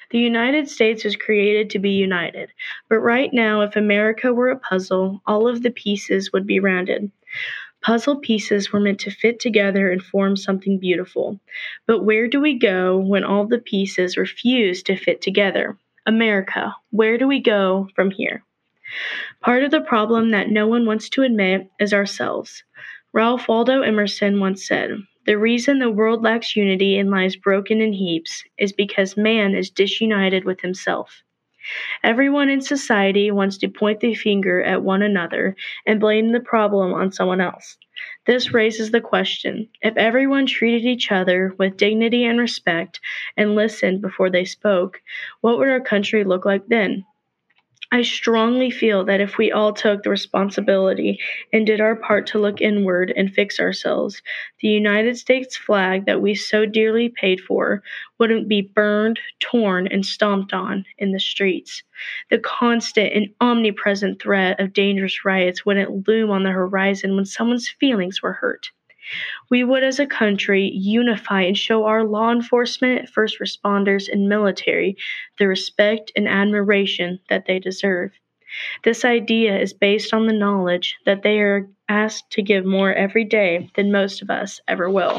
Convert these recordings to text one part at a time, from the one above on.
The United States was created to be united, but right now, if America were a puzzle, all of the pieces would be rounded. Puzzle pieces were meant to fit together and form something beautiful. But where do we go when all the pieces refuse to fit together? America, where do we go from here? Part of the problem that no one wants to admit is ourselves. Ralph Waldo Emerson once said, "The reason the world lacks unity and lies broken in heaps is because man is disunited with himself." Everyone in society wants to point the finger at one another and blame the problem on someone else. This raises the question, if everyone treated each other with dignity and respect and listened before they spoke, what would our country look like then? I strongly feel that if we all took the responsibility and did our part to look inward and fix ourselves, the United States flag that we so dearly paid for wouldn't be burned, torn, and stomped on in the streets. The constant and omnipresent threat of dangerous riots wouldn't loom on the horizon when someone's feelings were hurt. We would, as a country, unify and show our law enforcement, first responders, and military the respect and admiration that they deserve. This idea is based on the knowledge that they are asked to give more every day than most of us ever will.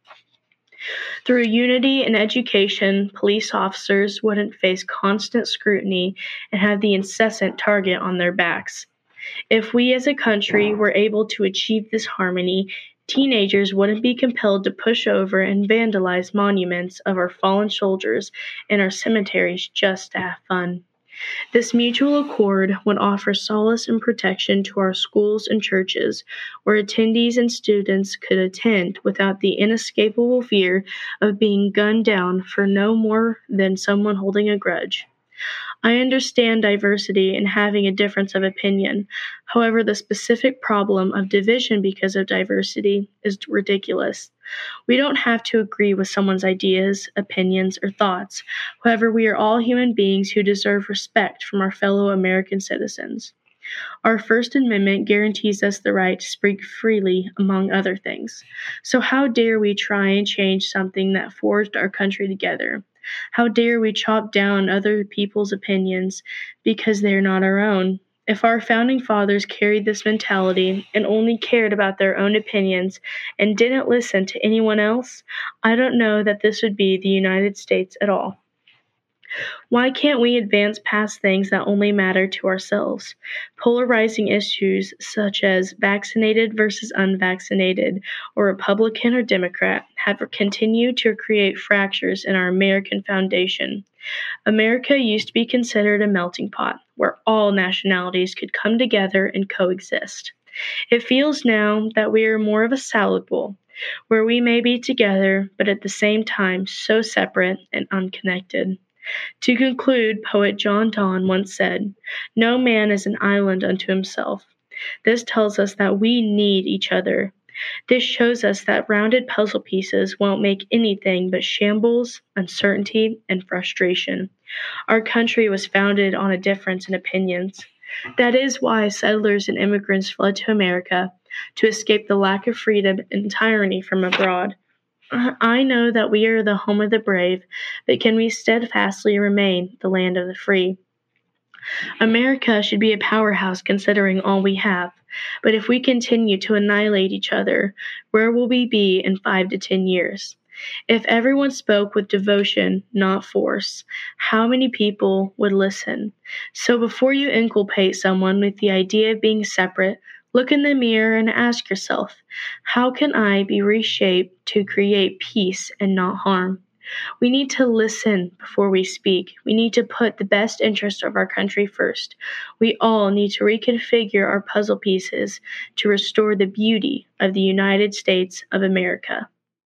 Through unity and education, police officers wouldn't face constant scrutiny and have the incessant target on their backs. If we as a country were able to achieve this harmony, teenagers wouldn't be compelled to push over and vandalize monuments of our fallen soldiers in our cemeteries just to have fun. This mutual accord would offer solace and protection to our schools and churches, where attendees and students could attend without the inescapable fear of being gunned down for no more than someone holding a grudge. I understand diversity and having a difference of opinion. However, the specific problem of division because of diversity is ridiculous. We don't have to agree with someone's ideas, opinions, or thoughts. However, we are all human beings who deserve respect from our fellow American citizens. Our First Amendment guarantees us the right to speak freely, among other things. So how dare we try and change something that forged our country together? How dare we chop down other people's opinions because they are not our own? If our founding fathers carried this mentality and only cared about their own opinions and didn't listen to anyone else, I don't know that this would be the United States at all. Why can't we advance past things that only matter to ourselves? Polarizing issues such as vaccinated versus unvaccinated, or Republican or Democrat, have continued to create fractures in our American foundation. America used to be considered a melting pot, where all nationalities could come together and coexist. It feels now that we are more of a salad bowl, where we may be together, but at the same time so separate and unconnected. To conclude, poet John Donne once said, "No man is an island unto himself." This tells us that we need each other. This shows us that rounded puzzle pieces won't make anything but shambles, uncertainty, and frustration. Our country was founded on a difference in opinions. That is why settlers and immigrants fled to America, to escape the lack of freedom and tyranny from abroad. I know that we are the home of the brave, but can we steadfastly remain the land of the free? America should be a powerhouse considering all we have, but if we continue to annihilate each other, where will we be in 5 to 10 years? If everyone spoke with devotion, not force, how many people would listen? So before you inculpate someone with the idea of being separate, look in the mirror and ask yourself, how can I be reshaped to create peace and not harm? We need to listen before we speak. We need to put the best interest of our country first. We all need to reconfigure our puzzle pieces to restore the beauty of the United States of America.